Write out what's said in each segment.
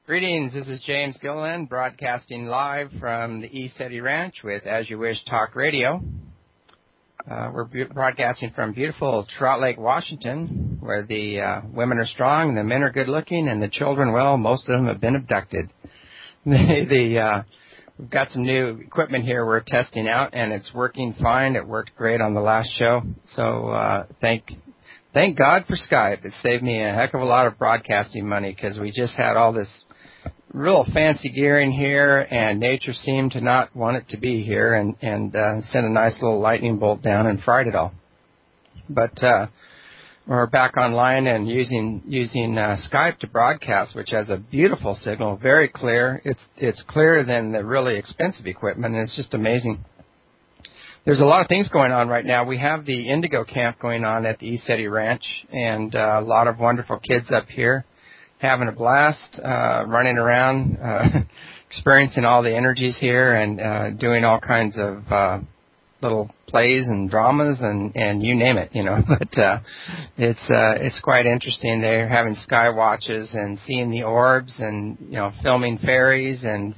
Greetings, this is James Gilliland, broadcasting live from the ECETI Ranch with As You Wish Talk Radio. We're broadcasting from beautiful Trout Lake, Washington, where the women are strong, the men are good looking, and the children, well, most of them have been abducted. We've got some new equipment here we're testing out, and it's working fine. It worked great on the last show, so thank God for Skype. It saved me a heck of a lot of broadcasting money because we just had all this real fancy gear in here, and nature seemed to not want it to be here, and sent a nice little lightning bolt down and fried it all. But we're back online and using Skype to broadcast, which has a beautiful signal, very clear. It's clearer than the really expensive equipment, and it's just amazing. There's a lot of things going on right now. We have the Indigo Camp going on at the ECETI Ranch, and a lot of wonderful kids up here having a blast, running around, experiencing all the energies here, and doing all kinds of little plays and dramas and you name it, But it's quite interesting. They're having sky watches and seeing the orbs and filming fairies and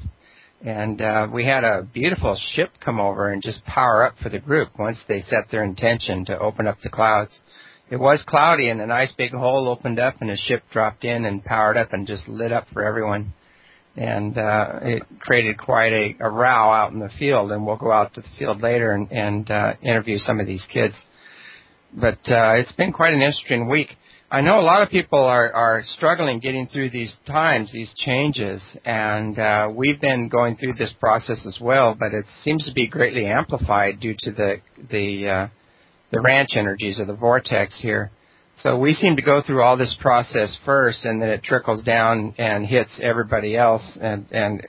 we had a beautiful ship come over and just power up for the group once they set their intention to open up the clouds. It was cloudy, and a nice big hole opened up, and a ship dropped in and powered up and just lit up for everyone. And it created quite a row out in the field, and we'll go out to the field later and interview some of these kids. But it's been quite an interesting week. I know a lot of people are struggling getting through these times, these changes, and we've been going through this process as well, but it seems to be greatly amplified due to the ranch energies or the vortex here. So we seem to go through all this process first, and then it trickles down and hits everybody else. And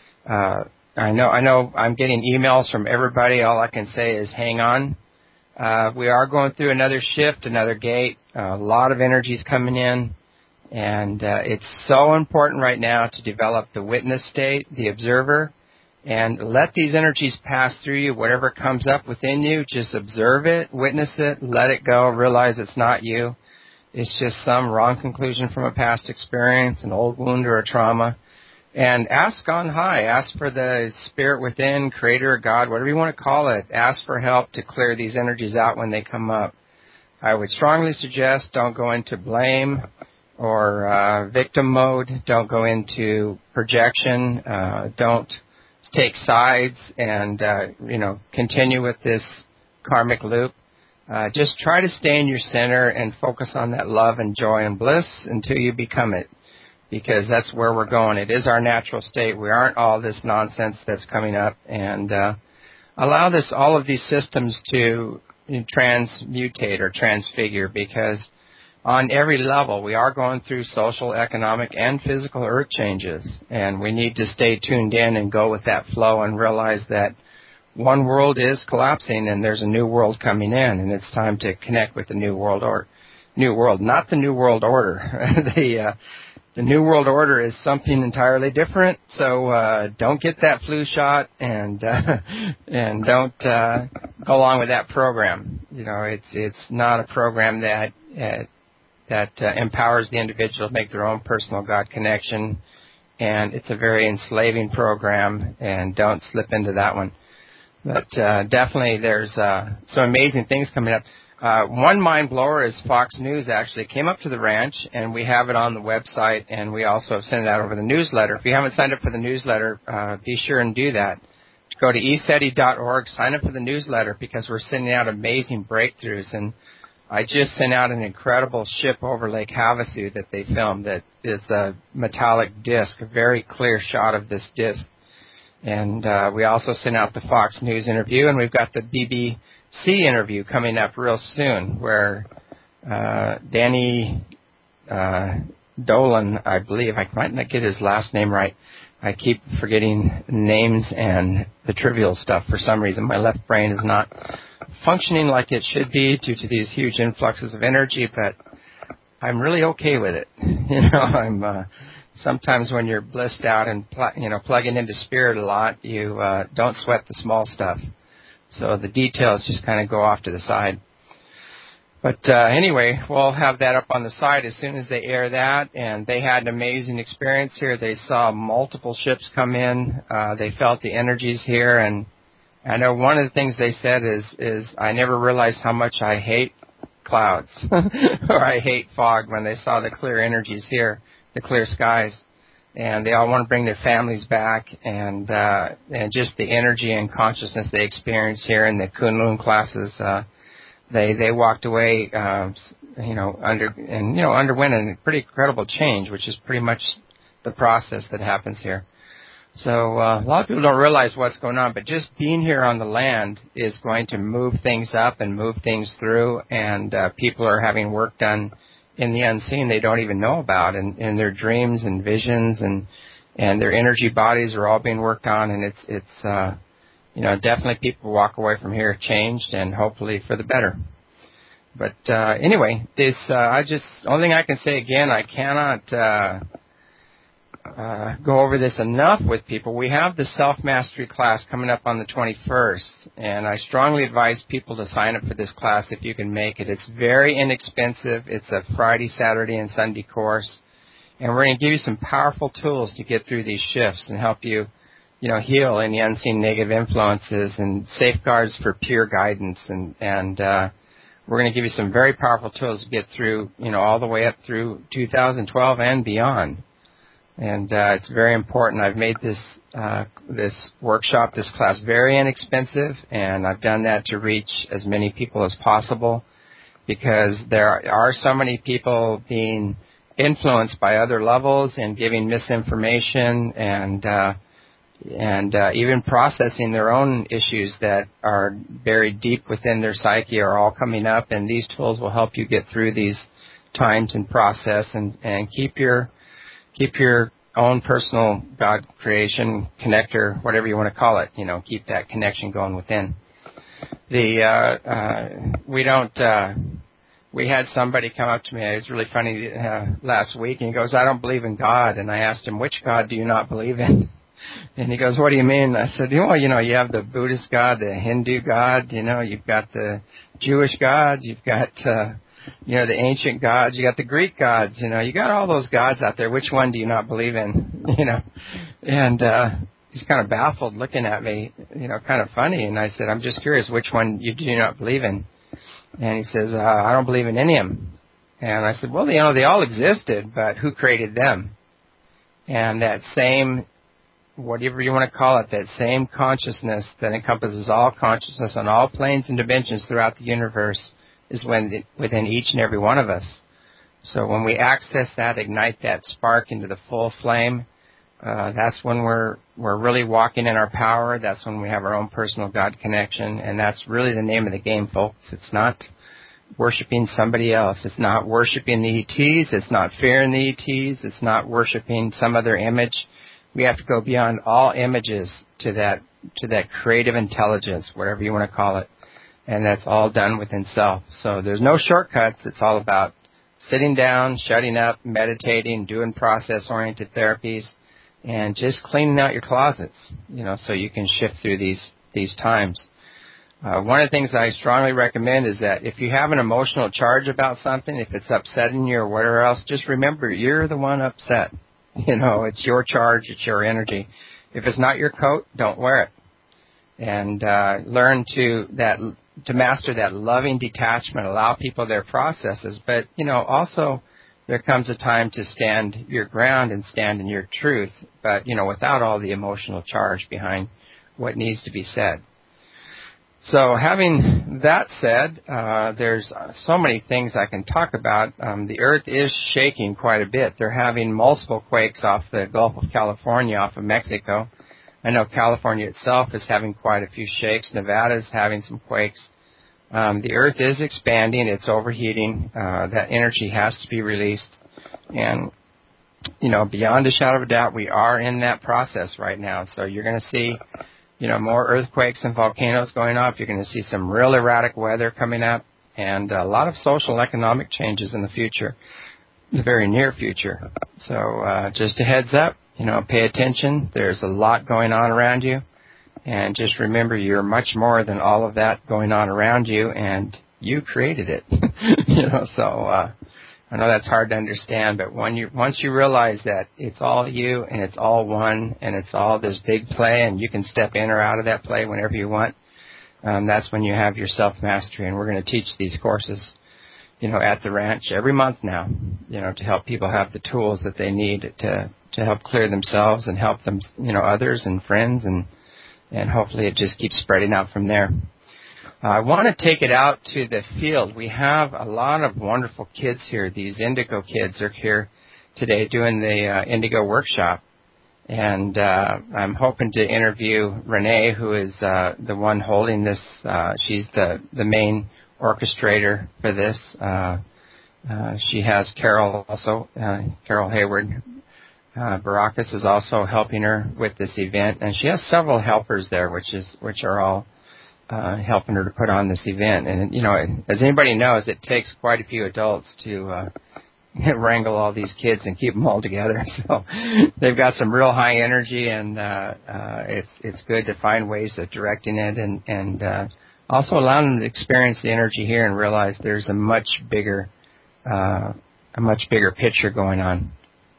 I know I'm getting emails from everybody. All I can say is hang on. We are going through another shift, another gate. A lot of energies coming in, and it's so important right now to develop the witness state, the observer, and let these energies pass through you. Whatever comes up within you, just observe it, witness it, let it go, realize it's not you. It's just some wrong conclusion from a past experience, an old wound or a trauma. And ask on high. Ask for the spirit within, creator, God, whatever you want to call it. Ask for help to clear these energies out when they come up. I would strongly suggest don't go into blame or victim mode. Don't go into projection. Don't take sides and, continue with this karmic loop. Just try to stay in your center and focus on that love and joy and bliss until you become it, because that's where we're going. It is our natural state. We aren't all this nonsense that's coming up, and allow all of these systems to transmutate or transfigure, because on every level, we are going through social, economic, and physical earth changes, and we need to stay tuned in and go with that flow and realize that one world is collapsing and there's a new world coming in, and it's time to connect with the new world, not the new world order. The new world order is something entirely different, so don't get that flu shot and don't go along with that program. It's not a program that empowers the individual to make their own personal God connection, and it's a very enslaving program, and don't slip into that one. But definitely there's some amazing things coming up. One mind blower is Fox News actually came up to the ranch, and we have it on the website, and we also have sent it out over the newsletter. If you haven't signed up for the newsletter, be sure and do that. Go to eceti.org, sign up for the newsletter, because we're sending out amazing breakthroughs. And I just sent out an incredible ship over Lake Havasu that they filmed that is a metallic disc, a very clear shot of this disc. And we also sent out the Fox News interview, and we've got the BBC interview coming up real soon, where Danny Dolan, I believe, I might not get his last name right. I keep forgetting names and the trivial stuff for some reason. My left brain is not functioning like it should be due to these huge influxes of energy, but I'm really okay with it. I'm sometimes when you're blissed out and plugging into spirit a lot, you don't sweat the small stuff. So the details just kind of go off to the side. But anyway, we'll have that up on the site as soon as they air that. And they had an amazing experience here. They saw multiple ships come in. They felt the energies here. And I know one of the things they said is I never realized how much I hate clouds or I hate fog when they saw the clear energies here, the clear skies. And they all want to bring their families back, and just the energy and consciousness they experienced here in the Kunlun classes. They walked away, underwent a pretty incredible change, which is pretty much the process that happens here. So a lot of people don't realize what's going on, but just being here on the land is going to move things up and move things through, and people are having work done in the unseen they don't even know about, and their dreams and visions and their energy bodies are all being worked on, and it's definitely people walk away from here changed and hopefully for the better. But anyway, this only thing I can say again, I cannot go over this enough with people. We have the self-mastery class coming up on the 21st, and I strongly advise people to sign up for this class if you can make it. It's very inexpensive. It's a Friday, Saturday, and Sunday course, and we're going to give you some powerful tools to get through these shifts and help you, heal any unseen negative influences and safeguards for pure guidance, and we're going to give you some very powerful tools to get through, all the way up through 2012 and beyond. And it's very important. I've made this workshop, this class, very inexpensive, and I've done that to reach as many people as possible, because there are so many people being influenced by other levels and giving misinformation and even processing their own issues that are buried deep within their psyche are all coming up, and these tools will help you get through these times and process and keep your own personal God creation connector, whatever you want to call it, keep that connection going within. We had somebody come up to me, it was really funny, last week, and he goes, I don't believe in God. And I asked him, which God do you not believe in? And he goes, what do you mean? I said, you have the Buddhist God, the Hindu God, you've got the Jewish gods, you've got the ancient gods, you got the Greek gods, you got all those gods out there. Which one do you not believe in? And he's kind of baffled looking at me, kind of funny. And I said, I'm just curious, which one you do not believe in? And he says, I don't believe in any of them. And I said, well, they all existed, but who created them? And that same, whatever you want to call it, that same consciousness that encompasses all consciousness on all planes and dimensions throughout the universe is within each and every one of us. So when we access that, ignite that spark into the full flame, that's when we're really walking in our power. That's when we have our own personal God connection, and that's really the name of the game, folks. It's not worshiping somebody else. It's not worshiping the ETs. It's not fearing the ETs. It's not worshiping some other image. We have to go beyond all images to that creative intelligence, whatever you want to call it. And that's all done within self. So there's no shortcuts. It's all about sitting down, shutting up, meditating, doing process-oriented therapies, and just cleaning out your closets, so you can shift through these times. One of the things I strongly recommend is that if you have an emotional charge about something, if it's upsetting you or whatever else, just remember you're the one upset. It's your charge, it's your energy. If it's not your coat, don't wear it. And learn to master that loving detachment, allow people their processes. But, also there comes a time to stand your ground and stand in your truth, but, without all the emotional charge behind what needs to be said. So having that said, there's so many things I can talk about. The earth is shaking quite a bit. They're having multiple quakes off the Gulf of California, off of Mexico. I know California itself is having quite a few shakes. Nevada's having some quakes. The earth is expanding. It's overheating. That energy has to be released. And, beyond a shadow of a doubt, we are in that process right now. So you're going to see, more earthquakes and volcanoes going off. You're going to see some real erratic weather coming up and a lot of social and economic changes in the future, the very near future. So just a heads up. Pay attention. There's a lot going on around you. And just remember, you're much more than all of that going on around you. And you created it. So I know that's hard to understand, but once you realize that it's all you and it's all one and it's all this big play and you can step in or out of that play whenever you want, that's when you have your self-mastery. And we're going to teach these courses, at the ranch every month now, to help people have the tools that they need to help clear themselves and help them, others and friends, and hopefully it just keeps spreading out from there. I want to take it out to the field. We have a lot of wonderful kids here. These Indigo kids are here today doing the Indigo workshop. And I'm hoping to interview Renee, who is the one holding this. She's the main orchestrator for this. She has Carol also, Carol Hayward. Baracus is also helping her with this event. And she has several helpers there, which are all helping her to put on this event. And, as anybody knows, it takes quite a few adults to wrangle all these kids and keep them all together. So they've got some real high energy, and it's good to find ways of directing it and also allowing them to experience the energy here and realize there's a much bigger picture going on.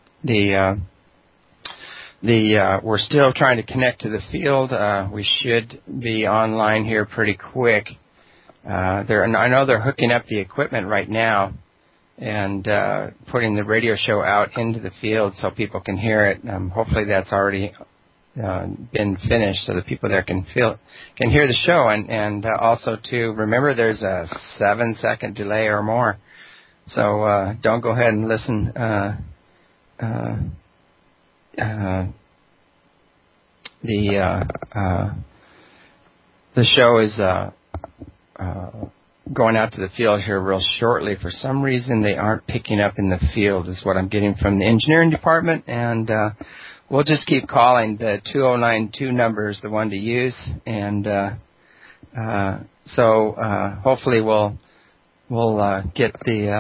We're still trying to connect to the field. We should be online here pretty quick. I know they're hooking up the equipment right now and putting the radio show out into the field so people can hear it. Hopefully that's already been finished so that people there can hear the show. And also to remember there's a 7-second delay or more. So don't go ahead and listen. The show is going out to the field here real shortly. For some reason, they aren't picking up in the field, is what I'm getting from the engineering department, and we'll just keep calling. The 2092 number is the one to use, and so hopefully we'll get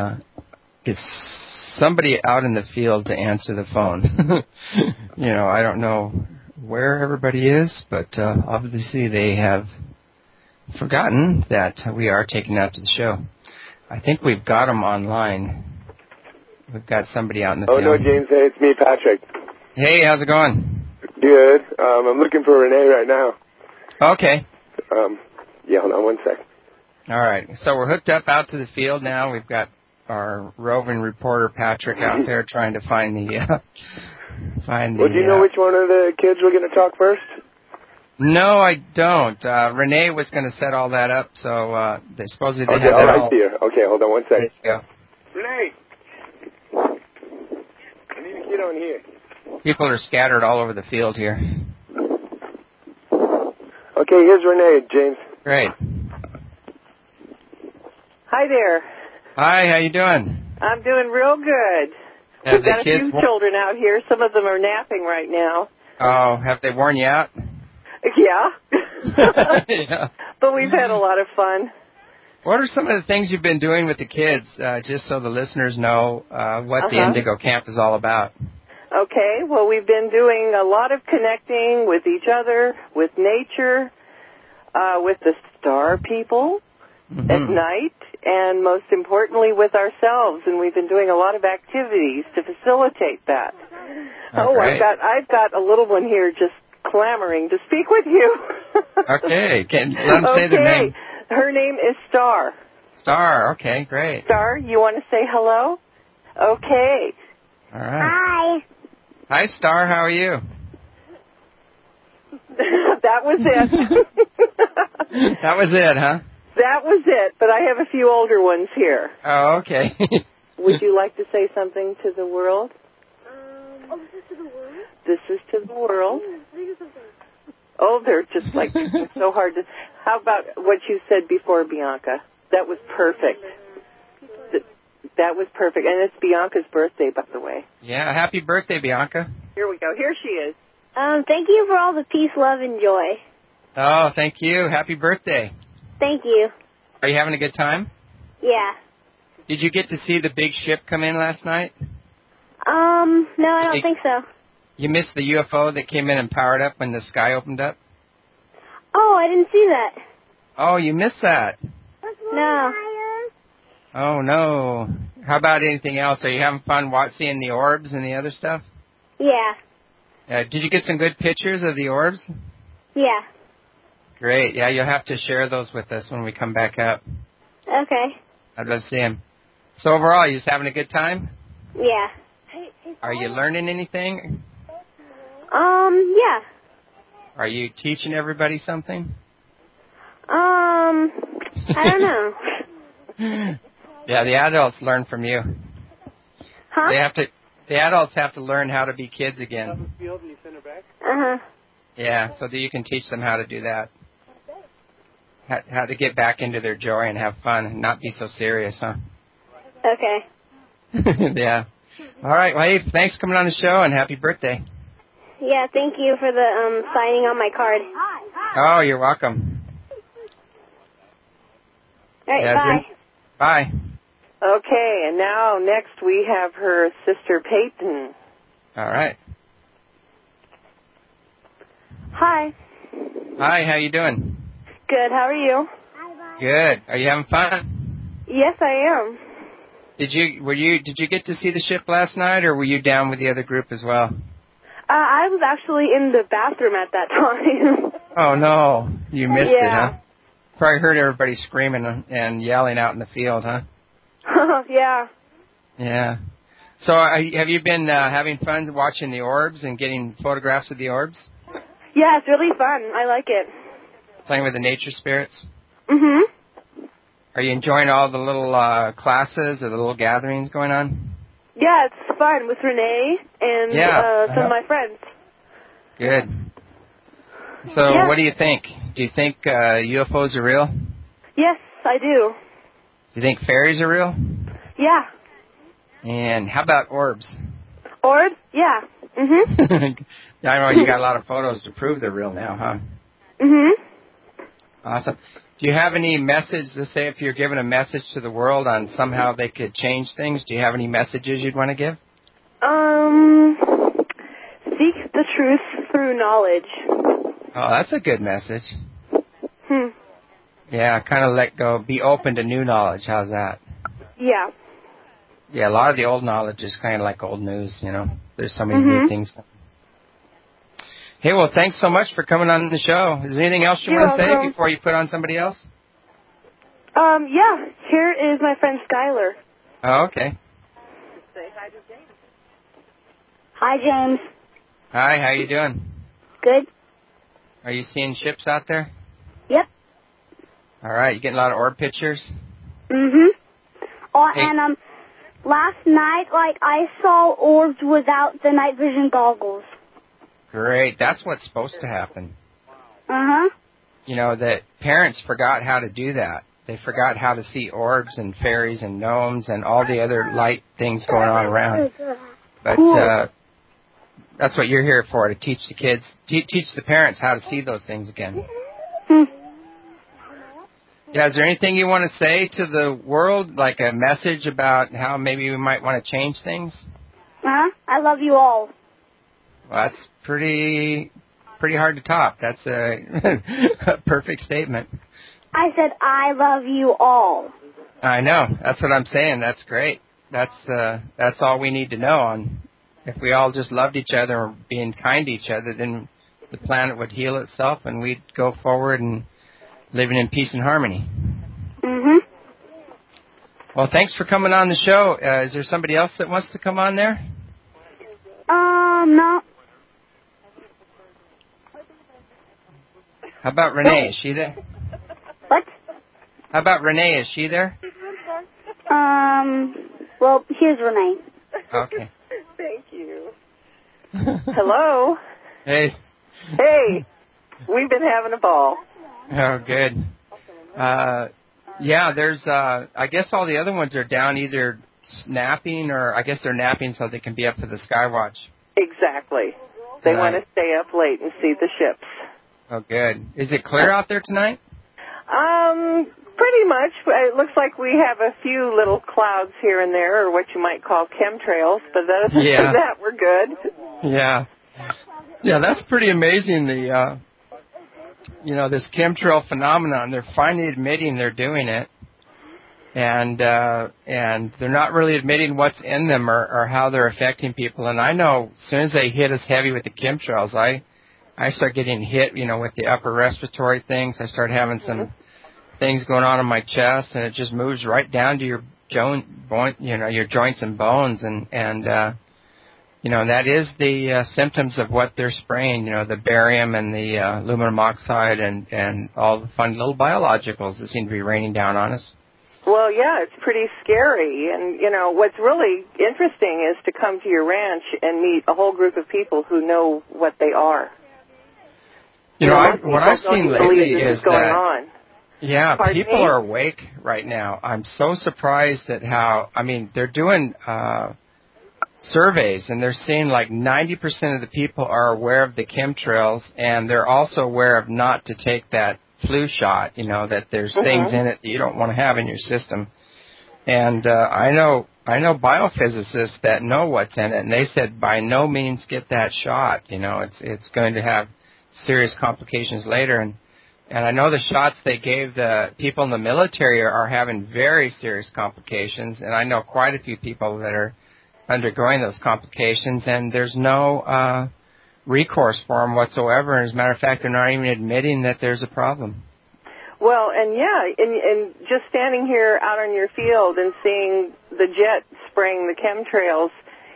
somebody out in the field to answer the phone. I don't know where everybody is, but obviously they have forgotten that we are taking out to the show. I think we've got them online. We've got somebody out in the field. Oh, no, James. Hey, it's me, Patrick. Hey, how's it going? Good. I'm looking for Renee right now. Okay. Yeah, hold on one sec. All right. So we're hooked up out to the field now. We've got our roving reporter, Patrick, out there trying to find the... Well, do you know which one of the kids we're going to talk first? No, I don't. Renee was going to set all that up, so they supposedly okay, have that all. I see her. Okay, hold on one second. There you go. Renee! I need a kid on here. People are scattered all over the field here. Okay, here's Renee, James. Great. Hi there. Hi, how you doing? I'm doing real good. We've got a few children out here. Some of them are napping right now. Oh, have they worn you out? Yeah. Yeah. But we've had a lot of fun. What are some of the things you've been doing with the kids, just so the listeners know what the Indigo Camp is all about? Okay. Well, we've been doing a lot of connecting with each other, with nature, with the star people at night, and most importantly with ourselves. And we've been doing a lot of activities to facilitate that. I've got a little one here just clamoring to speak with you. Okay. Let them say their name. Her name is Star. Star. Okay, great. Star, you want to say hello? Okay. All right. Hi, Star. How are you? That was it. That was it, huh? That was it, but I have a few older ones here. Oh, okay. Would you like to say something to the world? This is to the world? This is to the world. Oh, they're just like so hard to... How about what you said before, Bianca? That was perfect. That was perfect. And it's Bianca's birthday, by the way. Yeah, happy birthday, Bianca. Here we go. Here she is. Thank you for all the peace, love, and joy. Oh, thank you. Happy birthday. Thank you. Are you having a good time? Yeah. Did you get to see the big ship come in last night? No, I don't think so. You missed the UFO that came in and powered up when the sky opened up? Oh, I didn't see that. Oh, you missed that. No. Oh, no. How about anything else? Are you having fun seeing the orbs and the other stuff? Yeah. Did you get some good pictures of the orbs? Yeah. Great. Yeah, you'll have to share those with us when we come back up. Okay. I'd love to see them. So overall, you just having a good time? Yeah. Are you learning anything? Yeah. Are you teaching everybody something? I don't know. Yeah, the adults learn from you. Huh? The adults have to learn how to be kids again. Uh-huh. Yeah, so that you can teach them how to do that. How to get back into their joy and have fun and not be so serious, huh? Okay. Yeah. All right. Well, hey, thanks for coming on the show and happy birthday. Yeah, thank you for the signing on my card. Oh, you're welcome. All right, Yeah, bye. Bye. Okay, and now next we have her sister Peyton. All right. Hi. Hi, how you doing? Good, how are you? Good. Are you having fun? Yes, I am. Did you get to see the ship last night, or were you down with the other group as well? I was actually in the bathroom at that time. Oh no, you missed it, Yeah. huh? Probably heard everybody screaming and yelling out in the field, huh? Yeah. Yeah. So have you been having fun watching the orbs and getting photographs of the orbs? Yeah, it's really fun. I like it. Playing with the nature spirits? Mhm. Are you enjoying all the little classes or the little gatherings going on? Yeah, it's fun with Renee and some of my friends. Good. So Yeah. what do you think? Do you think UFOs are real? Yes, I do. Do you think fairies are real? Yeah. And how about orbs? Orbs? Yeah. Mhm. I know you got a lot of photos to prove they're real now, huh? Mhm. Awesome. Do you have any message, let's say if you're giving a message to the world on somehow they could change things, do you have any messages you'd want to give? Seek the truth through knowledge. Oh, that's a good message. Hmm. Yeah, kind of let go, be open to new knowledge. How's that? Yeah. Yeah, a lot of the old knowledge is kind of like old news, you know. There's so many new things. Hey, well, thanks so much for coming on the show. Is there anything else you want to say before you put on somebody else? Yeah. Here is my friend Skylar. Oh, okay. Say hi to James. Hi, James. Hi, how you doing? Good. Are you seeing ships out there? Yep. All right, you getting a lot of orb pictures? Mhm. Oh, Hey. and last night, I saw orbs without the night vision goggles. Great, that's what's supposed to happen. Uh-huh. You know, that parents forgot how to do that. They forgot how to see orbs and fairies and gnomes and all the other light things going on around. But that's what you're here for, to teach the kids, teach the parents how to see those things again. Yeah, is there anything you want to say to the world, like a message about how maybe we might want to change things? Uh-huh. I love you all. Well, that's pretty hard to top. That's a perfect statement. I said I love you all. I know. That's what I'm saying. That's great. That's all we need to know. On if we all just loved each other or being kind to each other, then the planet would heal itself and we'd go forward and living in peace and harmony. Mhm. Well, thanks for coming on the show. Is there somebody else that wants to come on there? No. How about Renee? Is she there? What? How about Renee? Is she there? Well, here's Renee. Okay. Thank you. Hello. Hey. Hey. We've been having a ball. Oh, good. Yeah, there's, I guess all the other ones are down either napping or I guess they're napping so they can be up for the Skywatch. Exactly. They want to stay up late and see the ships. Oh, good. Is it clear out there tonight? Pretty much. It looks like we have a few little clouds here and there, or what you might call chemtrails, but other than that, we're good. Yeah. Yeah, that's pretty amazing, this chemtrail phenomenon. They're finally admitting they're doing it. and they're not really admitting what's in them or how they're affecting people. And I know as soon as they hit us heavy with the chemtrails, I start getting hit, with the upper respiratory things. I start having some things going on in my chest, and it just moves right down to your your joints and bones, and that is the symptoms of what they're spraying. The barium and the aluminum oxide and all the fun little biologicals that seem to be raining down on us. Well, yeah, it's pretty scary. And, what's really interesting is to come to your ranch and meet a whole group of people who know what they are. What I've seen lately is going that, on. Yeah, Pardon people me? are awake right now. I'm so surprised at how, they're doing surveys, and they're seeing like 90% of the people are aware of the chemtrails, and they're also aware of not to take that flu shot, that there's things in it that you don't want to have in your system. And I know biophysicists that know what's in it, and they said by no means get that shot. It's going to have serious complications later. And I know the shots they gave the people in the military are having very serious complications, and I know quite a few people that are undergoing those complications, and there's no recourse for them whatsoever. As a matter of fact, they're not even admitting that there's a problem. Well, and just standing here out on your field and seeing the jet spraying the chemtrails,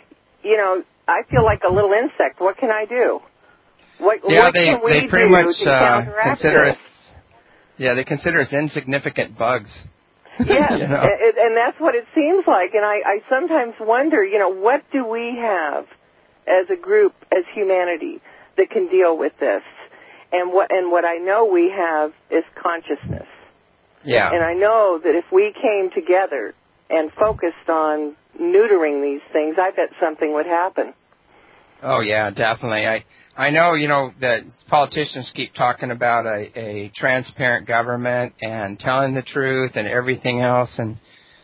I feel like a little insect. What can I do? What can we they pretty do much to counteract consider this? us. Yeah, they consider us insignificant bugs. Yes, and that's what it seems like. And I sometimes wonder, what do we have as a group, as humanity, that can deal with this? And what I know we have is consciousness. Yeah. And I know that if we came together and focused on neutering these things, I bet something would happen. Oh, yeah, definitely. I know, that politicians keep talking about a transparent government and telling the truth and everything else, and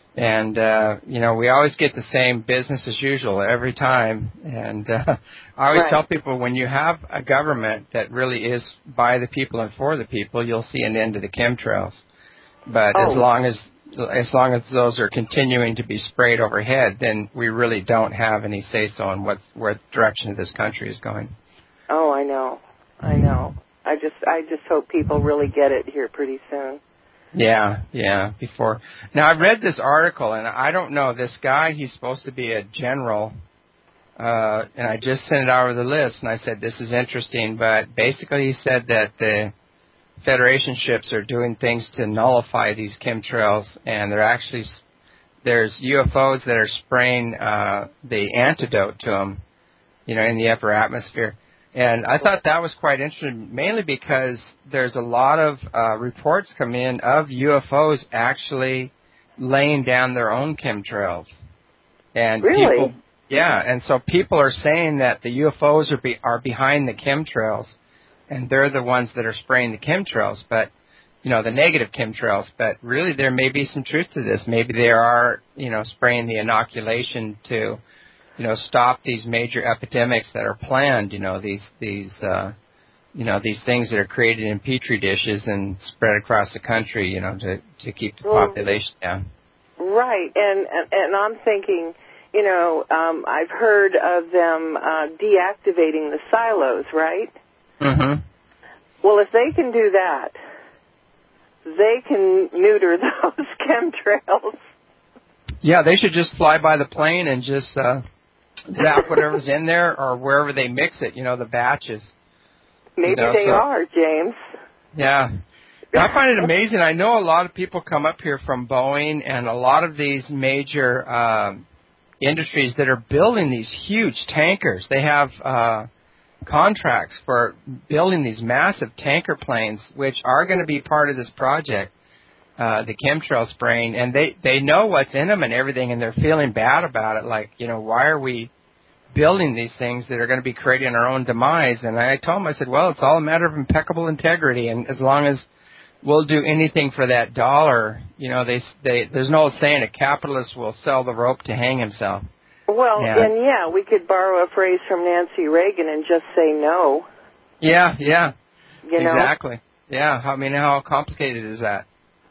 we always get the same business as usual every time. And I always tell people, when you have a government that really is by the people and for the people, you'll see an end to the chemtrails. But as long as those are continuing to be sprayed overhead, then we really don't have any say-so on where the direction of this country is going. Oh, I know. I just hope people really get it here pretty soon. Yeah. Now, I read this article, and I don't know, this guy, he's supposed to be a general, and I just sent it over the list, and I said, this is interesting, but basically he said that the Federation ships are doing things to nullify these chemtrails, and there's UFOs that are spraying the antidote to them, in the upper atmosphere. And I thought that was quite interesting, mainly because there's a lot of reports come in of UFOs actually laying down their own chemtrails. And really? And so people are saying that the UFOs are behind the chemtrails, and they're the ones that are spraying the chemtrails, but, the negative chemtrails. But really there may be some truth to this. Maybe they are, spraying the inoculation to stop these major epidemics that are planned, these things that are created in petri dishes and spread across the country, to keep the population down. Right, and I'm thinking, I've heard of them deactivating the silos, right? Mm-hmm. Well, if they can do that, they can neuter those chemtrails. Yeah, they should just fly by the plane and just zap whatever's in there, or wherever they mix it, the batches. Maybe they are, James. Yeah. I find it amazing. I know a lot of people come up here from Boeing and a lot of these major industries that are building these huge tankers. They have contracts for building these massive tanker planes, which are going to be part of this project, the chemtrail spraying, and they know what's in them and everything, and they're feeling bad about it. Like, why are we building these things that are going to be creating our own demise? And I told them, I said, well, it's all a matter of impeccable integrity, and as long as we'll do anything for that dollar, there's an old saying, a capitalist will sell the rope to hang himself. Well, and we could borrow a phrase from Nancy Reagan and just say no. Yeah. Exactly. Yeah, how complicated is that?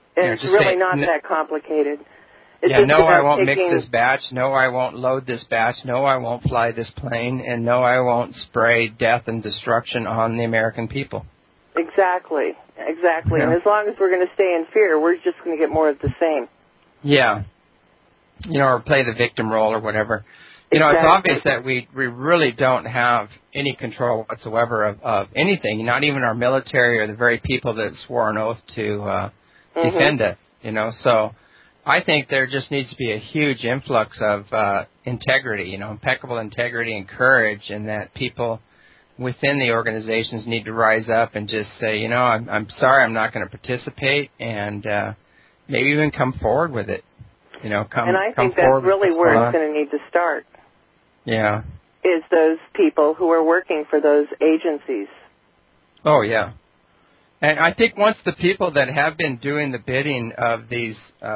it's really not that complicated. It's yeah, just no, I won't taking... mix this batch. No, I won't load this batch. No, I won't fly this plane. And no, I won't spray death and destruction on the American people. Exactly. Yeah. And as long as we're going to stay in fear, we're just going to get more of the same. Yeah. Or play the victim role or whatever. It's obvious that we really don't have any control whatsoever of anything, not even our military or the very people that swore an oath to defend us, So I think there just needs to be a huge influx of integrity, impeccable integrity and courage, and that people within the organizations need to rise up and just say, I'm sorry, I'm not going to participate, and maybe even come forward with it. And I think that's really where it's going to need to start. Yeah. Is those people who are working for those agencies. Oh, yeah. And I think once the people that have been doing the bidding of these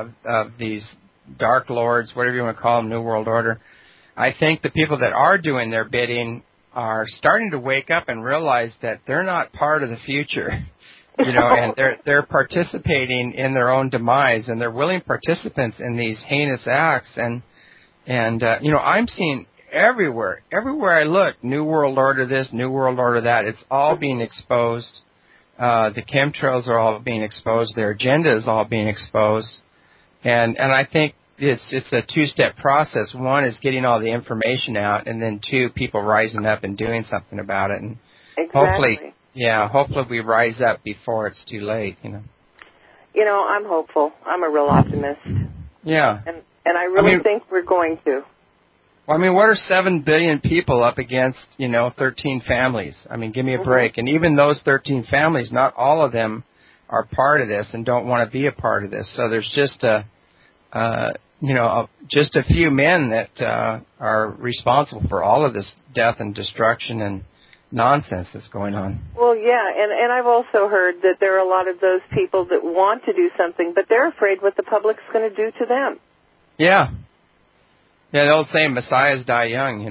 dark lords, whatever you want to call them, New World Order, I think the people that are doing their bidding are starting to wake up and realize that they're not part of the future. And they're participating in their own demise, and they're willing participants in these heinous acts. And I'm seeing everywhere I look, New World Order this, New World Order that. It's all being exposed. The chemtrails are all being exposed. Their agenda is all being exposed. And I think it's a two-step process. One is getting all the information out, and then two, people rising up and doing something about it. And exactly. Hopefully we rise up before it's too late, I'm hopeful. I'm a real optimist. Yeah. And I really think we're going to. Well, what are 7 billion people up against, 13 families? Give me a break. And even those 13 families, not all of them are part of this and don't want to be a part of this. So there's just just a few men that are responsible for all of this death and destruction and nonsense that's going on. Well, yeah, and I've also heard that there are a lot of those people that want to do something, but they're afraid what the public's going to do to them. Yeah. Yeah, the old saying, Messiahs die young,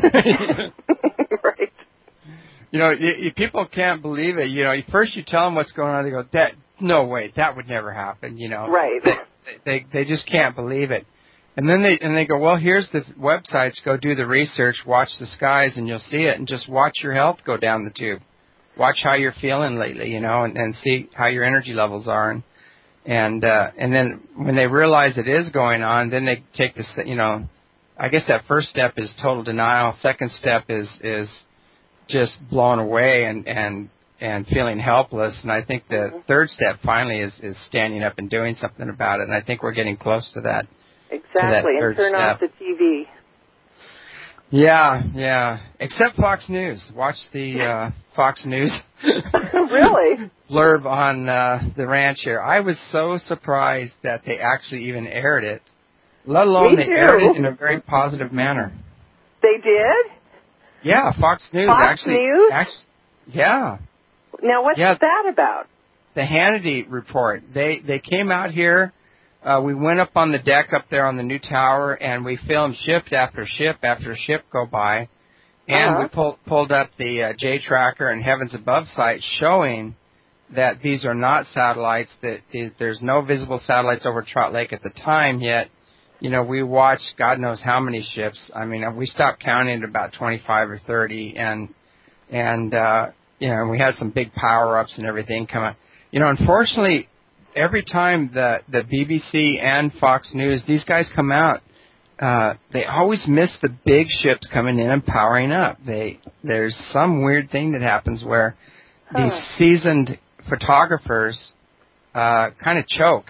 Right. People can't believe it. First you tell them what's going on, they go, no way, that would never happen, Right. They just can't believe it. And then they go, well, here's the websites. Go do the research, watch the skies, and you'll see it. And just watch your health go down the tube. Watch how you're feeling lately, and see how your energy levels are. And then when they realize it is going on, then they take this, I guess that first step is total denial. Second step is just blown away and feeling helpless. And I think the third step finally is standing up and doing something about it. And I think we're getting close to that. Exactly, and turn off the TV. Yeah. Except Fox News. Watch the Fox News really? blurb on the ranch here. I was so surprised that they actually even aired it, let alone they aired it in a very positive manner. They did? Yeah, Fox News. News? Yeah. Now, what's that about? The Hannity report. They came out here. We went up on the deck up there on the new tower, and we filmed ship after ship after ship go by. And we pulled up the J-Tracker and Heavens Above site showing that these are not satellites, that there's no visible satellites over Trot Lake at the time yet. We watched God knows how many ships. We stopped counting at about 25 or 30, and we had some big power-ups and everything come out. Unfortunately, every time the BBC and Fox News, these guys come out, they always miss the big ships coming in and powering up. There's some weird thing that happens where these seasoned photographers kind of choke,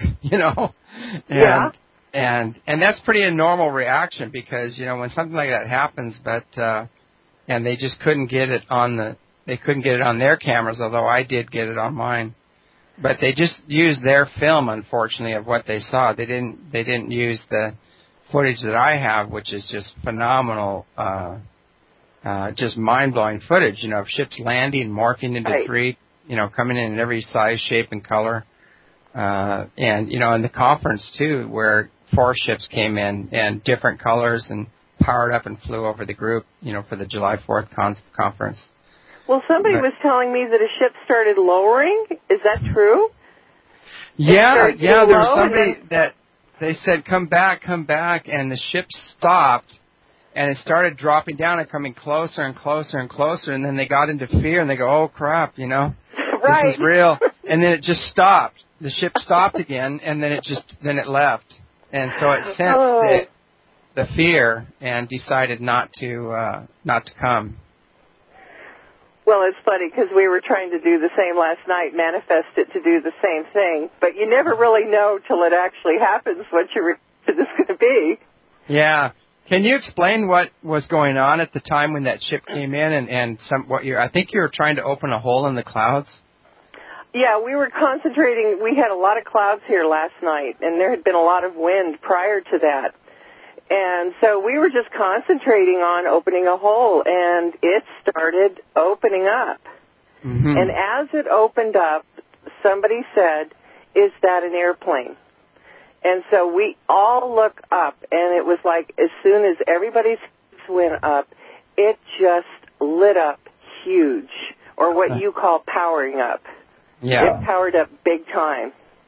and that's pretty a normal reaction because when something like that happens, and they just couldn't get it on their cameras, although I did get it on mine. But they just used their film, unfortunately, of what they saw. They didn't use the footage that I have, which is just phenomenal, just mind-blowing footage. Of ships landing, morphing into three, coming in every size, shape, and color. And in the conference too, where 4 ships came in and different colors and powered up and flew over the group, for the July 4th conference. Well, somebody was telling me that a ship started lowering. Is that true? Yeah, there was somebody that they said, come back, and the ship stopped, and it started dropping down and coming closer and closer and closer, and then they got into fear, and they go, oh, crap, you know, right. This is real. And then it just stopped. The ship stopped again, and then it left. And so it sensed the fear and decided not to come. Well, it's funny because we were trying to do the same last night, manifest it to do the same thing, but you never really know till it actually happens what your reaction is going to be. Yeah. Can you explain what was going on at the time when that ship came in and I think you were trying to open a hole in the clouds? Yeah, we were concentrating. We had a lot of clouds here last night, and there had been a lot of wind prior to that. And so we were just concentrating on opening a hole, and it started opening up. Mm-hmm. And as it opened up, somebody said, is that an airplane? And so we all look up, and it was like as soon as everybody's went up, it just lit up huge, or what you call powering up. Yeah. It powered up big time.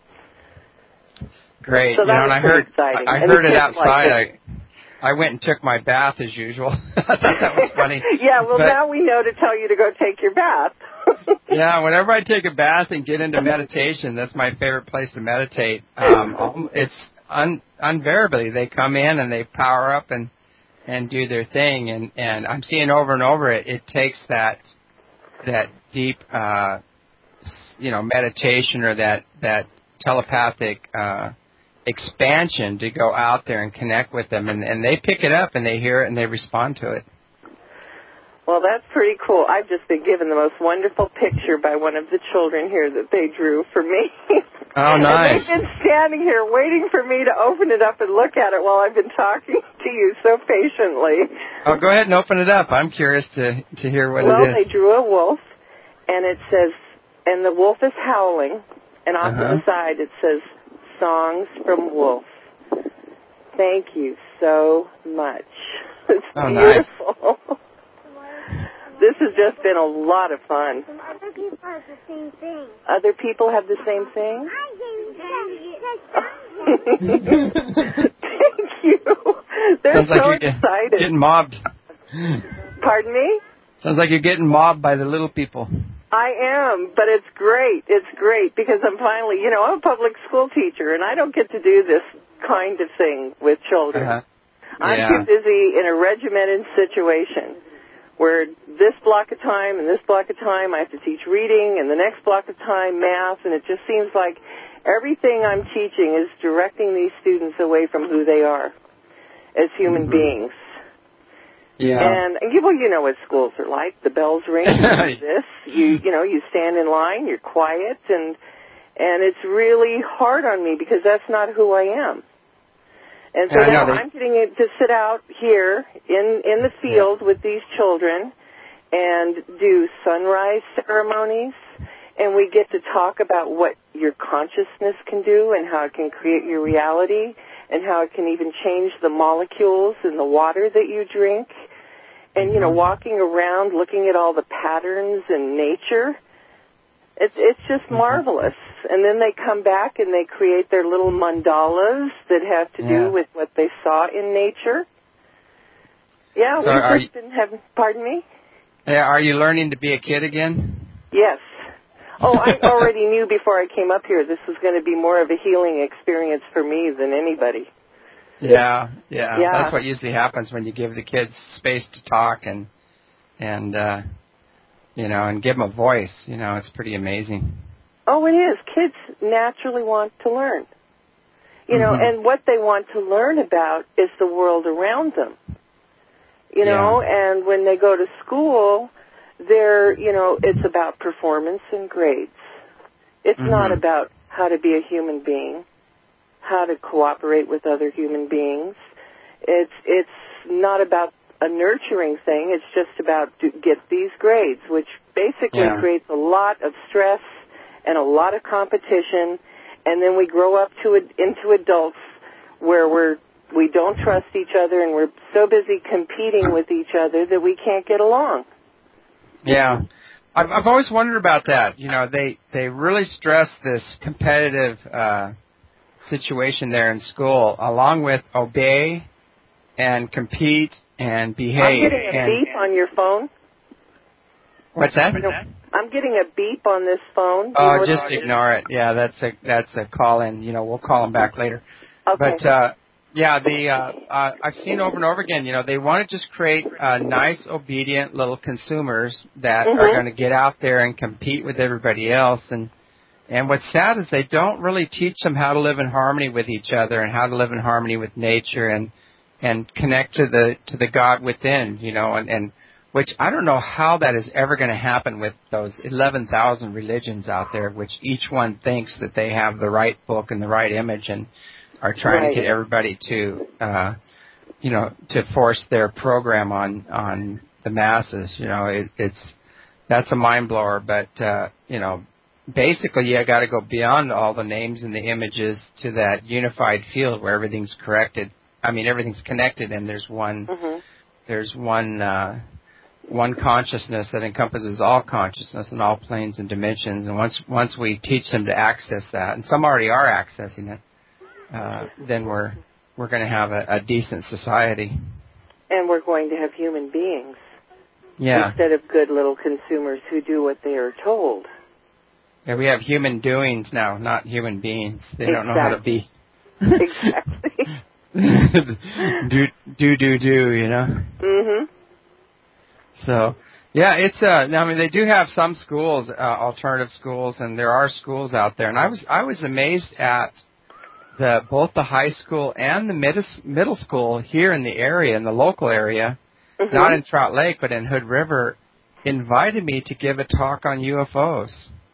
Great. So that was and I heard it outside. I went and took my bath as usual. I thought that was funny. Yeah, well, now we know to tell you to go take your bath. Yeah, whenever I take a bath and get into meditation, that's my favorite place to meditate. It's invariably they come in and they power up and do their thing. And I'm seeing over and over it takes that deep, meditation or that telepathic expansion to go out there and connect with them, and they pick it up and they hear it and they respond to it. Well, that's pretty cool. I've just been given the most wonderful picture by one of the children here that they drew for me. Oh, nice. And they've been standing here waiting for me to open it up and look at it while I've been talking to you so patiently. Oh, go ahead and open it up. I'm curious to hear what it is. Well, they drew a wolf, and it says, and the wolf is howling, and off to the side it says, Songs from Wolf. Thank you so much. It's beautiful. Nice. This has just been a lot of fun. Other people have the same thing. Other people have the same thing? Thank you. They're Sounds like so you're excited. Getting mobbed. Pardon me? Sounds like you're getting mobbed by the little people. I am, but it's great. It's great because I'm finally, I'm a public school teacher, and I don't get to do this kind of thing with children. I'm too busy in a regimented situation where this block of time and this block of time I have to teach reading, and the next block of time math, and it just seems like everything I'm teaching is directing these students away from who they are as human beings. Yeah. And you know what schools are like. The bells ring, you do this, you stand in line, you're quiet, and it's really hard on me because that's not who I am. And so now I'm getting to sit out here in the field with these children and do sunrise ceremonies, and we get to talk about what your consciousness can do and how it can create your reality and how it can even change the molecules in the water that you drink. And, walking around looking at all the patterns in nature, it's just marvelous. And then they come back and they create their little mandalas that have to do with what they saw in nature. Yeah, so we've just been having, pardon me? Yeah, are you learning to be a kid again? Yes. Oh, I already knew before I came up here this was going to be more of a healing experience for me than anybody. Yeah. That's what usually happens when you give the kids space to talk and give them a voice. It's pretty amazing. Oh, it is. Kids naturally want to learn. And what they want to learn about is the world around them. And when they go to school, it's about performance and grades. It's not about how to be a human being, how to cooperate with other human beings. It's not about a nurturing thing. It's just about get these grades, which basically creates a lot of stress and a lot of competition. And then we grow up into adults where we don't trust each other, and we're so busy competing with each other that we can't get along. Yeah. I've always wondered about that. You know, they really stress this competitive situation there in school, along with obey and compete and behave. I'm getting a beep on your phone. What's that? I'm getting a beep on this phone. Oh, just ignore it. Yeah, that's a call in. You know, we'll call them back later. Okay. But I've seen over and over again. You know, they want to just create nice, obedient little consumers that are going to get out there and compete with everybody else. And what's sad is they don't really teach them how to live in harmony with each other and how to live in harmony with nature and connect to the God within. You know, and which I don't know how that is ever going to happen with those 11,000 religions out there, which each one thinks that they have the right book and the right image and are trying to get everybody to, to force their program on the masses. You know, that's a mind blower. But basically, you got to go beyond all the names and the images to that unified field where everything's corrected. I mean, everything's connected, and there's one. There's one consciousness that encompasses all consciousness and all planes and dimensions. And once we teach them to access that, and some already are accessing it, then we're going to have a decent society. And we're going to have human beings. Yeah. Instead of good little consumers who do what they are told. Yeah, we have human doings now, not human beings. They don't know how to be. Exactly. do, you know? Mm-hmm. So, yeah, it's I mean, they do have some schools, alternative schools, and there are schools out there. And I was amazed at both the high school and the middle school here in the area, in the local area, not in Trout Lake, but in Hood River, invited me to give a talk on UFOs.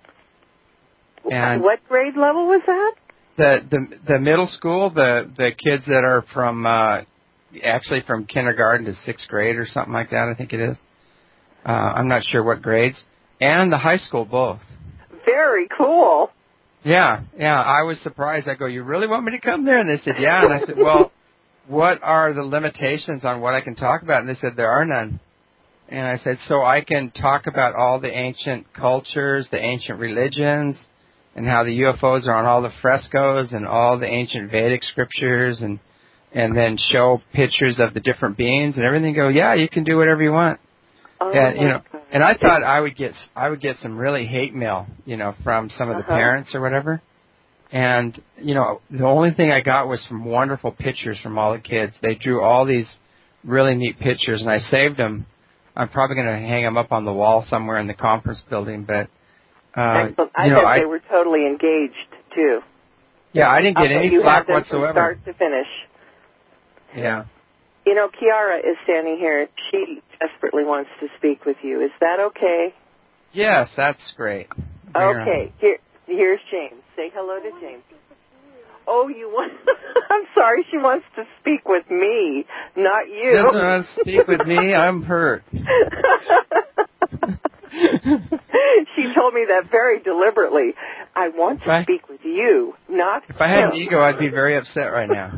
And what grade level was that? The middle school, the kids that are from actually from kindergarten to 6th grade or something like that, I think it is. I'm not sure what grades, and the high school both. Very cool. Yeah, I was surprised. I go, you really want me to come there? And they said, yeah. And I said, well, what are the limitations on what I can talk about? And they said, there are none. And I said, so I can talk about all the ancient cultures, the ancient religions, and how the UFOs are on all the frescoes and all the ancient Vedic scriptures, and then show pictures of the different beings and everything. Go, yeah, you can do whatever you want. And I thought I would get some really hate mail, from some of the parents or whatever. And, the only thing I got was some wonderful pictures from all the kids. They drew all these really neat pictures, and I saved them. I'm probably going to hang them up on the wall somewhere in the conference building, but, I bet they were totally engaged, too. Yeah, I didn't get any flack whatsoever. From start to finish. Yeah. Kiara is standing here. She desperately wants to speak with you. Is that okay? Yes, that's great. Okay. Here's James. Say hello to James. Oh, you want... I'm sorry. She wants to speak with me, not you. She doesn't want to speak with me. I'm hurt. She told me that very deliberately. I want to speak with you, not If I had an ego, I'd be very upset right now.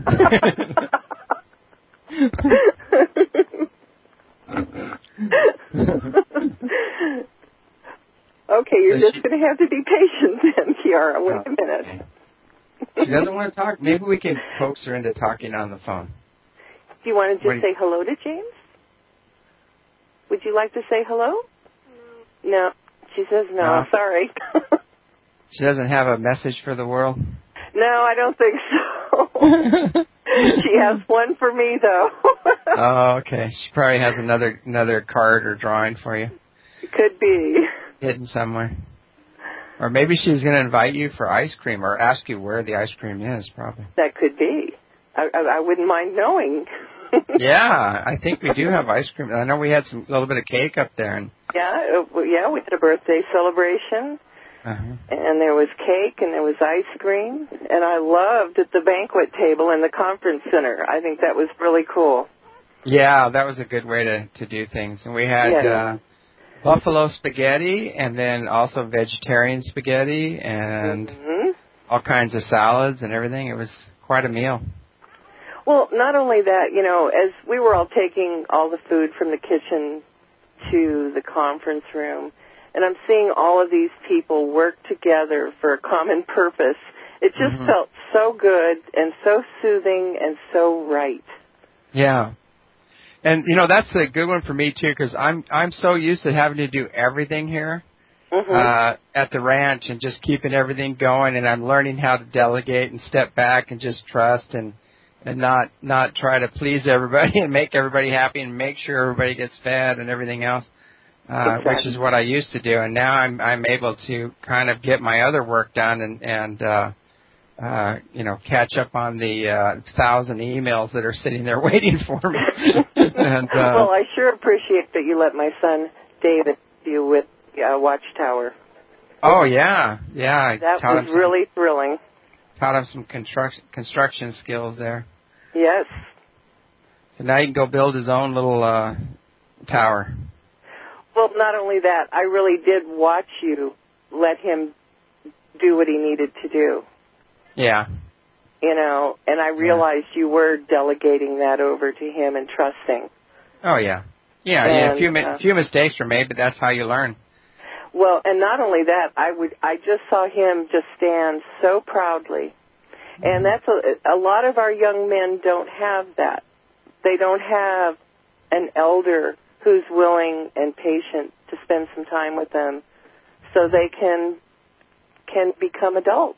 Okay, you're just going to have to be patient then, Kiara. Wait a minute. Okay. She doesn't want to talk. Maybe we can coax her into talking on the phone. Do you want to just say hello to James? Would you like to say hello? No. She says no. Sorry. She doesn't have a message for the world? No, I don't think so. She has one for me, though. Oh, okay. She probably has another card or drawing for you. It could be. Hidden somewhere. Or maybe she's going to invite you for ice cream or ask you where the ice cream is, probably. That could be. I wouldn't mind knowing. Yeah, I think we do have ice cream. I know we had a little bit of cake up there. And yeah, we had a birthday celebration. And there was cake and there was ice cream. And I loved the banquet table in the conference center. I think that was really cool. Yeah, that was a good way to do things. And we had buffalo spaghetti and then also vegetarian spaghetti and all kinds of salads and everything. It was quite a meal. Well, not only that, as we were all taking all the food from the kitchen to the conference room, and I'm seeing all of these people work together for a common purpose. It just felt so good and so soothing and so right. Yeah. And, that's a good one for me, too, because I'm so used to having to do everything here at the ranch and just keeping everything going, and I'm learning how to delegate and step back and just trust and not try to please everybody and make everybody happy and make sure everybody gets fed and everything else, which is what I used to do. And now I'm able to kind of get my other work done and catch up on the 1,000 emails that are sitting there waiting for me. And, well, I sure appreciate that you let my son David you with Watchtower. Oh, yeah. That was really thrilling. Taught him some construction skills there. Yes. So now he can go build his own little tower. Well, not only that, I really did watch you let him do what he needed to do. Yeah. And I realized you were delegating that over to him and trusting. Oh, yeah. Yeah, a few mistakes were made, but that's how you learn. Well, and not only that, I just saw him just stand so proudly. And that's a lot of our young men don't have that. They don't have an elder who's willing and patient to spend some time with them so they can become adults.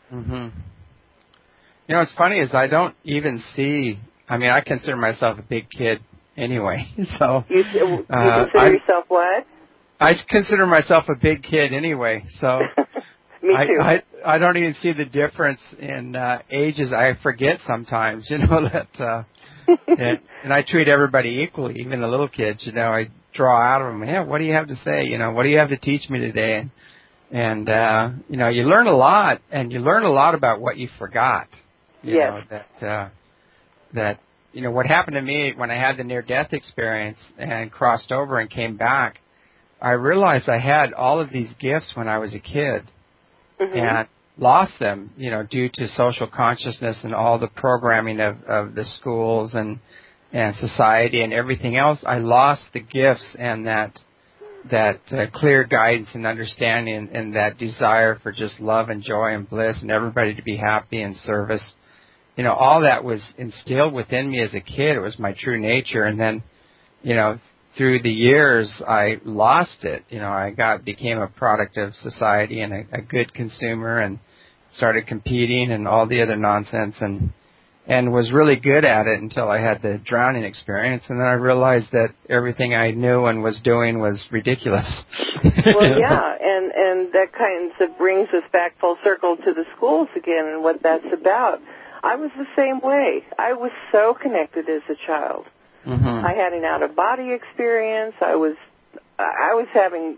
What's funny is I don't even I consider myself a big kid anyway. So you consider yourself what? I consider myself a big kid anyway. So Me too. I don't even see the difference in ages. I forget sometimes, that and I treat everybody equally, even the little kids. I draw out of them. Yeah, what do you have to say? What do you have to teach me today? And you learn a lot, and you learn a lot about what you forgot. Yes. That what happened to me when I had the near-death experience and crossed over and came back, I realized I had all of these gifts when I was a kid and lost them, due to social consciousness and all the programming of the schools and society and everything else. I lost the gifts and that clear guidance and understanding and that desire for just love and joy and bliss and everybody to be happy and service. All that was instilled within me as a kid. It was my true nature. And then, through the years, I lost it. I became a product of society and a good consumer and started competing and all the other nonsense and was really good at it until I had the drowning experience. And then I realized that everything I knew and was doing was ridiculous. Well, yeah, and that kind of brings us back full circle to the schools again and what that's about. I was the same way. I was so connected as a child. I had an out-of-body experience. I was having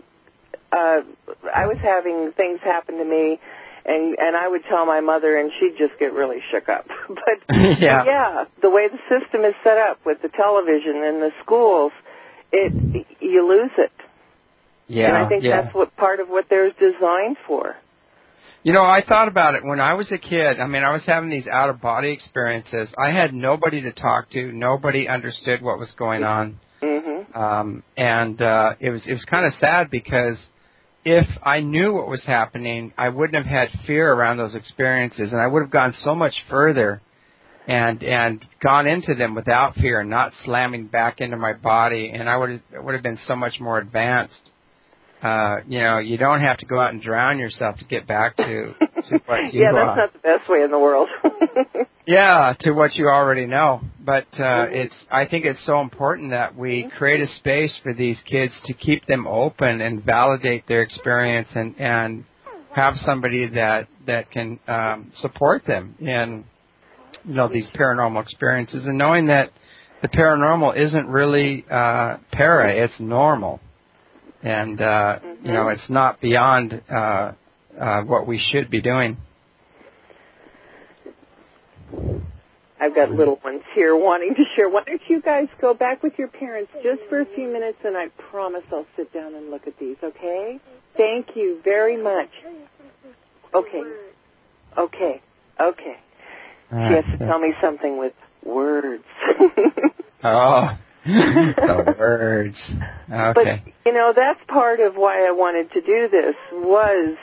things happen to me, and I would tell my mother, and she'd just get really shook up. But yeah, the way the system is set up with the television and the schools, you lose it. Yeah, and I think that's what part of what they're designed for. I thought about it when I was a kid. I was having these out-of-body experiences. I had nobody to talk to. Nobody understood what was going on. And it was kind of sad because if I knew what was happening, I wouldn't have had fear around those experiences, and I would have gone so much further and gone into them without fear and not slamming back into my body, and I would have been so much more advanced. You don't have to go out and drown yourself to get back to what you that's not the best way in the world. To what you already know. But I think it's so important that we create a space for these kids to keep them open and validate their experience and have somebody that can support them in these paranormal experiences, and knowing that the paranormal isn't really para, it's normal. And, it's not beyond what we should be doing. I've got little ones here wanting to share. Why don't you guys go back with your parents just for a few minutes, and I promise I'll sit down and look at these, okay? Thank you very much. Okay. She has to tell me something with words. Oh. The words. Okay. But, that's part of why I wanted to do this was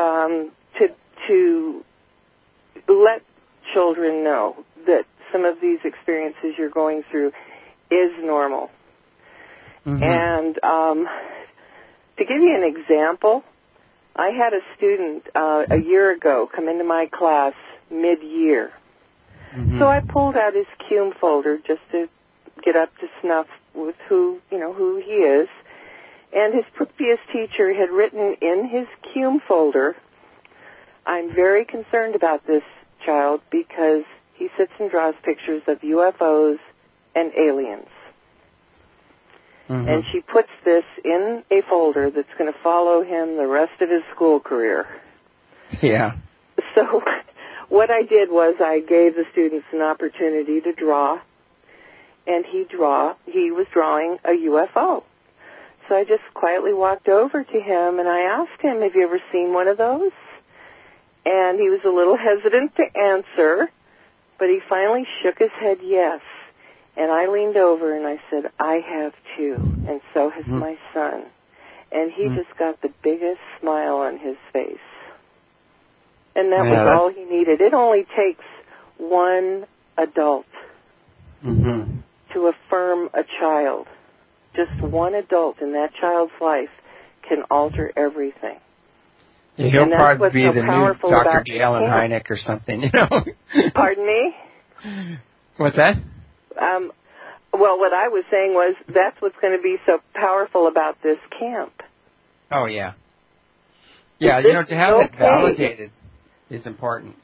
to let children know that some of these experiences you're going through is normal. Mm-hmm. And to give you an example, I had a student a year ago come into my class mid-year. Mm-hmm. So I pulled out his Cume folder just to get up to snuff with who he is. And his previous teacher had written in his Cume folder, "I'm very concerned about this child because he sits and draws pictures of UFOs and aliens." Mm-hmm. And she puts this in a folder that's going to follow him the rest of his school career. Yeah. So what I did was I gave the students an opportunity to draw, and he was drawing a UFO. So I just quietly walked over to him and I asked him, "Have you ever seen one of those?" And he was a little hesitant to answer, but he finally shook his head yes. And I leaned over and I said, "I have too, and so has my son." And he just got the biggest smile on his face. And that was all he needed. It only takes one adult to affirm a child. Just one adult in that child's life can alter everything. Yeah, he'll probably be the new Dr. J. Allen Hynek or something, Pardon me? What's that? Well, what I was saying was that's what's going to be so powerful about this camp. Oh, yeah. Yeah, to have it validated is important.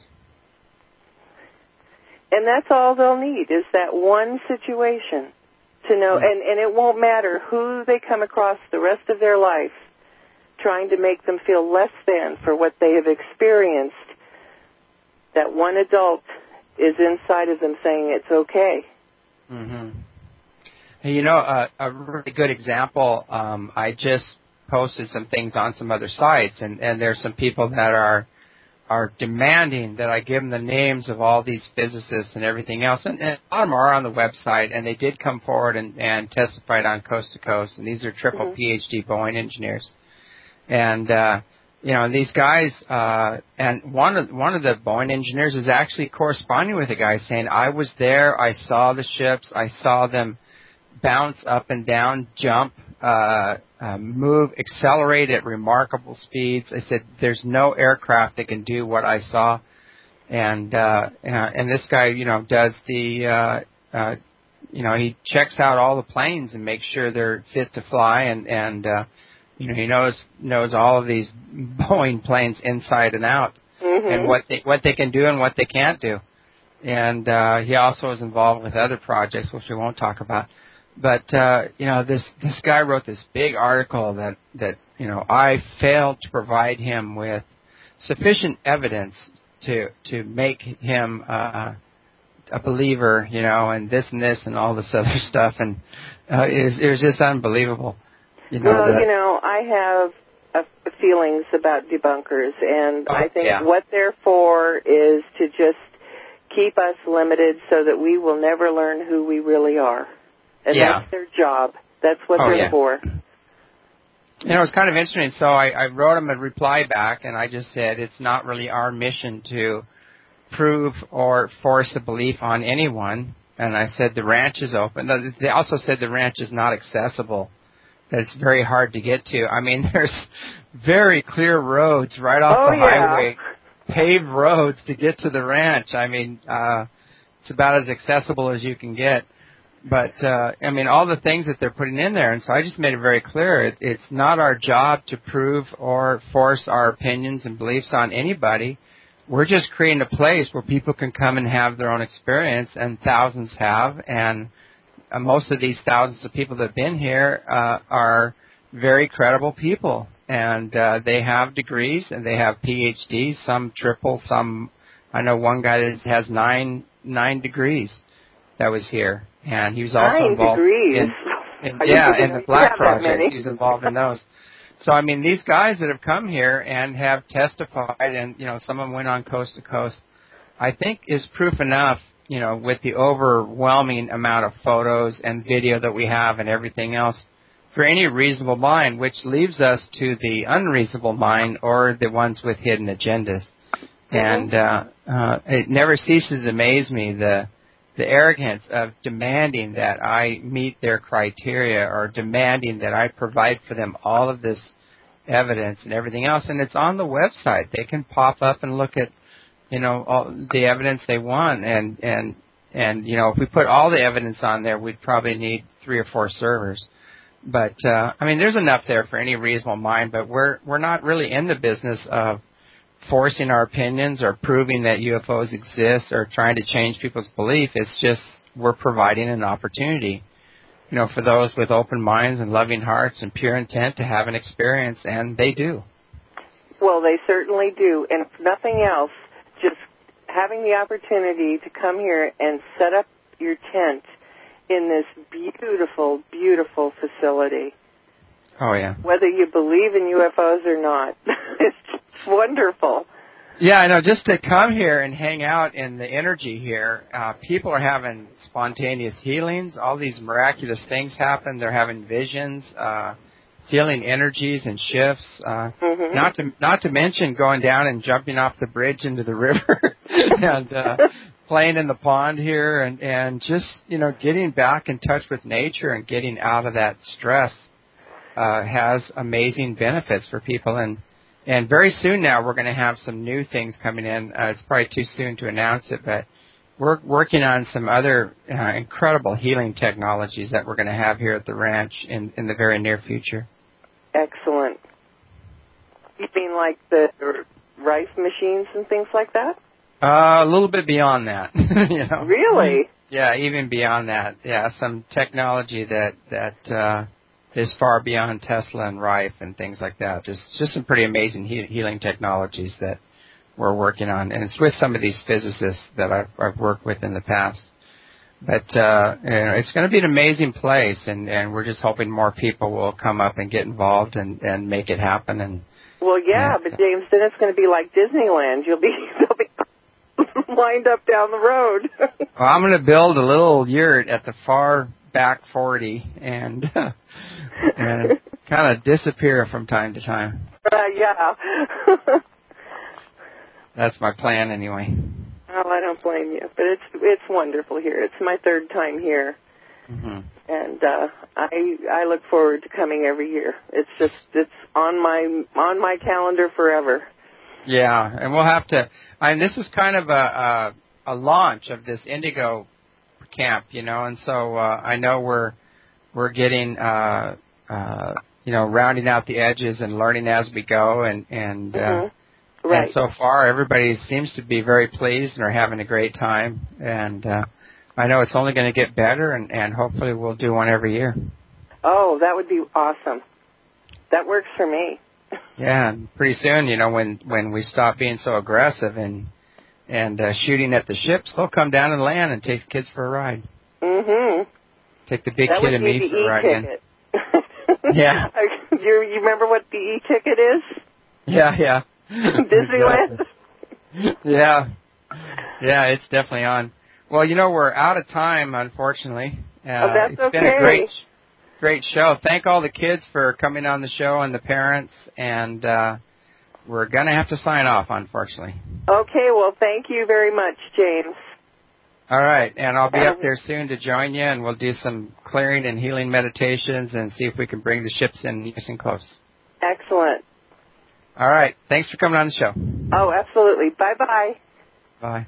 And that's all they'll need is that one situation to know, and it won't matter who they come across the rest of their life trying to make them feel less than for what they have experienced. That one adult is inside of them saying it's okay. Mm-hmm. Hey, a really good example, I just posted some things on some other sites, and there's some people that are demanding that I give them the names of all these physicists and everything else, and a lot of them are on the website, and they did come forward and testified on Coast to Coast, and these are triple PhD Boeing engineers. And these guys, and one of the Boeing engineers is actually corresponding with a guy saying, "I was there, I saw the ships, I saw them bounce up and down, jump, move, accelerate at remarkable speeds." I said, "There's no aircraft that can do what I saw." And this guy, does the, he checks out all the planes and makes sure they're fit to fly, and he knows all of these Boeing planes inside and out, and what they can do and what they can't do. And he also is involved with other projects, which we won't talk about. But this guy wrote this big article that I failed to provide him with sufficient evidence to make him a believer, and this and all this other stuff, and it was just unbelievable. I have feelings about debunkers, and I think what they're for is to just keep us limited so that we will never learn who we really are. And that's their job. That's what they're for. It's kind of interesting. So I wrote him a reply back, and I just said it's not really our mission to prove or force a belief on anyone. And I said the ranch is open. They also said the ranch is not accessible, that it's very hard to get to. I mean, there's very clear roads right off the highway, paved roads to get to the ranch. I mean, it's about as accessible as you can get. But, all the things that they're putting in there. And so I just made it very clear. It's not our job to prove or force our opinions and beliefs on anybody. We're just creating a place where people can come and have their own experience, and thousands have. And most of these thousands of people that have been here are very credible people. And they have degrees, and they have PhDs, some triple, some. I know one guy that has nine degrees that was here. And he was also involved in the Black Project. He was involved in those. So, these guys that have come here and have testified, and, some of them went on Coast to Coast, I think is proof enough with the overwhelming amount of photos and video that we have and everything else, for any reasonable mind, which leaves us to the unreasonable mind or the ones with hidden agendas. And it never ceases to amaze me, the arrogance of demanding that I meet their criteria or demanding that I provide for them all of this evidence and everything else. And it's on the website. They can pop up and look at, all the evidence they want. And if we put all the evidence on there, we'd probably need 3 or 4 servers. But, there's enough there for any reasonable mind, but we're not really in the business of forcing our opinions or proving that UFOs exist or trying to change people's belief. It's just we're providing an opportunity, for those with open minds and loving hearts and pure intent to have an experience, and they do. Well, they certainly do. And if nothing else, just having the opportunity to come here and set up your tent in this beautiful, beautiful facility. Oh, yeah. Whether you believe in UFOs or not. It's just wonderful. Yeah, I know. Just to come here and hang out in the energy here, people are having spontaneous healings. All these miraculous things happen. They're having visions, feeling energies and shifts. Not to mention going down and jumping off the bridge into the river and playing in the pond here and just, getting back in touch with nature and getting out of that stress has amazing benefits for people. And very soon now we're going to have some new things coming in. It's probably too soon to announce it, but we're working on some other incredible healing technologies that we're going to have here at the ranch in the very near future. Excellent. You mean like the rice machines and things like that? A little bit beyond that. Really? Yeah, even beyond that. Yeah, some technology that is far beyond Tesla and Rife and things like that. Just some pretty amazing healing technologies that we're working on, and it's with some of these physicists that I've worked with in the past. But it's going to be an amazing place, and we're just hoping more people will come up and get involved and make it happen. And but James, then it's going to be like Disneyland. They'll be lined up down the road. Well, I'm going to build a little yurt at the far back 40 and kind of disappear from time to time. Yeah. That's my plan anyway. Oh, I don't blame you, but it's wonderful here. It's my 3rd time here, and I look forward to coming every year. It's on my calendar forever. Yeah, and we'll have to. This is kind of a launch of this Indigo camp, and so I know we're getting rounding out the edges and learning as we go, and right. And so far everybody seems to be very pleased and are having a great time, and I know it's only going to get better, and hopefully we'll do one every year. Oh, that would be awesome. That works for me. Yeah, and pretty soon, when we stop being so aggressive and shooting at the ships, they'll come down and land and take the kids for a ride. Take the big kid and me for a ride in. Yeah. You remember what the e-ticket is? Yeah. Disneyland? Yeah, it's definitely on. Well, we're out of time, unfortunately. That's it's been a great show. Thank all the kids for coming on the show and the parents, and we're going to have to sign off, unfortunately. Okay, well, thank you very much, James. All right, and I'll be up there soon to join you, and we'll do some clearing and healing meditations and see if we can bring the ships in nice and close. Excellent. All right, thanks for coming on the show. Oh, absolutely. Bye-bye. Bye.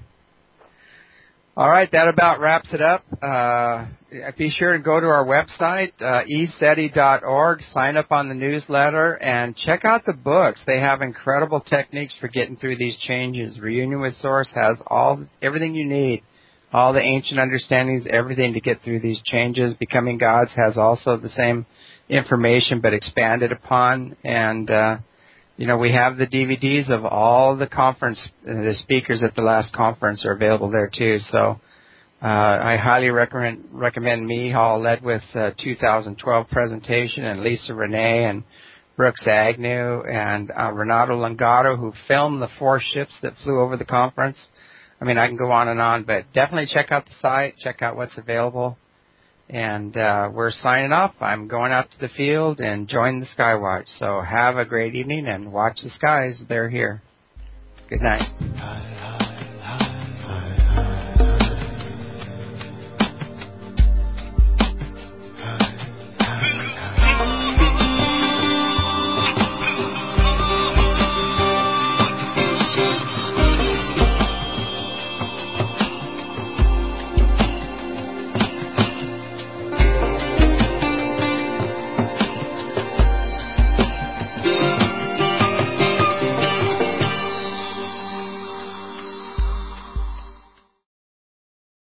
All right, that about wraps it up. Be sure to go to our website, eseti.org, sign up on the newsletter, and check out the books. They have incredible techniques for getting through these changes. Reunion with Source has everything you need, all the ancient understandings, everything to get through these changes. Becoming Gods has also the same information but expanded upon, and we have the DVDs of all the the speakers at the last conference are available there too. So I highly recommend Mihal, led with 2012 presentation, and Lisa Renee and Brooks Agnew and Renato Longato, who filmed the 4 ships that flew over the conference. I mean, I can go on, but definitely check out the site, check out what's available. And we're signing off. I'm going out to the field and join the Skywatch. So have a great evening and watch the skies. They're here. Good night.